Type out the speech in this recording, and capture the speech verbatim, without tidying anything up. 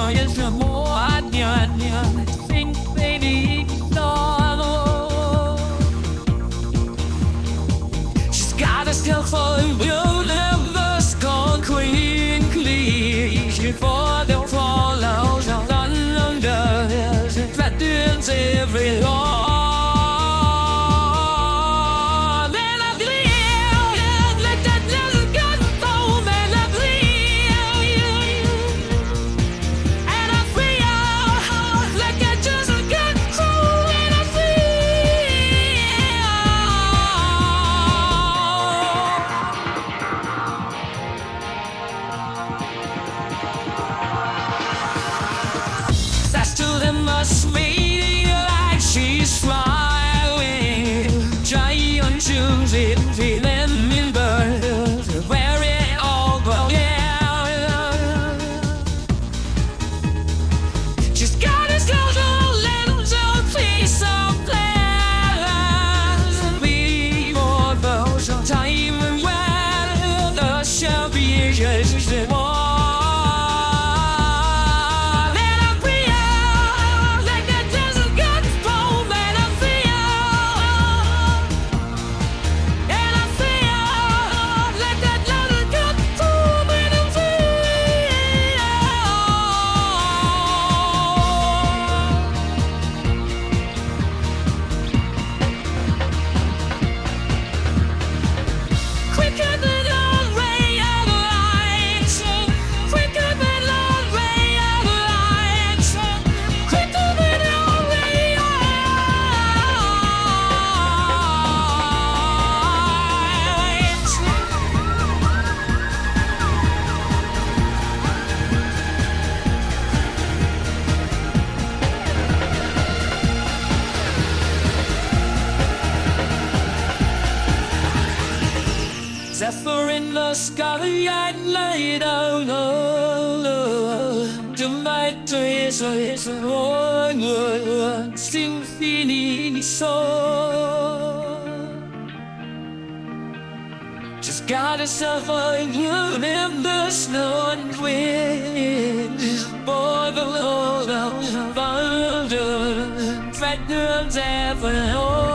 is no more. I think they need love. She's got a still for you, never gone quickly. For the fall out of under that dance every law. Must be like she's smiling, giant shoes in the lemon bird, wearing all but yeah. She's got a little little piece of glass, be more those time when the shall be just one. Zephyr in the sky at night, oh no, to my trace is one symphony soul. Just got herself a moon in the snow and wind, boy the Lord of thunder, threatens ever.